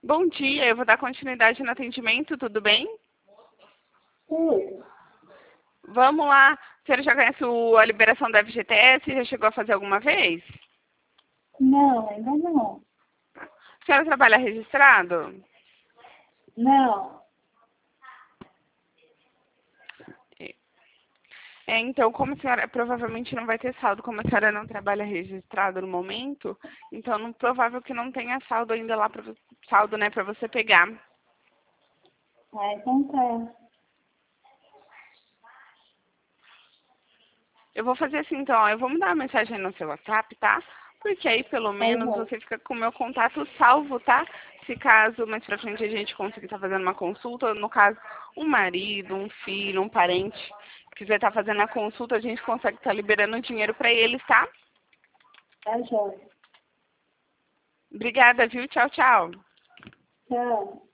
Bom dia, eu vou dar continuidade no atendimento, tudo bem? Oi. Vamos lá. A senhora já conhece a liberação da FGTS? Já chegou a fazer alguma vez? Não, ainda não. A senhora trabalha registrado? Não. Então, como a senhora provavelmente não vai ter saldo, como a senhora não trabalha registrado no momento, então provável que não tenha saldo ainda lá, saldo, né, para você pegar. Ah, então tá. Eu vou fazer assim, então, ó, eu vou mandar uma mensagem no seu WhatsApp, tá? Porque aí, pelo menos, Uhum. você fica com o meu contato salvo, tá? Se caso mais pra frente a gente conseguir estar fazendo uma consulta, no caso, um marido, um filho, um parente, quiser estar fazendo a consulta, a gente consegue estar liberando dinheiro pra eles, tá? Tá, joia. Obrigada, viu? Tchau, tchau. Tchau.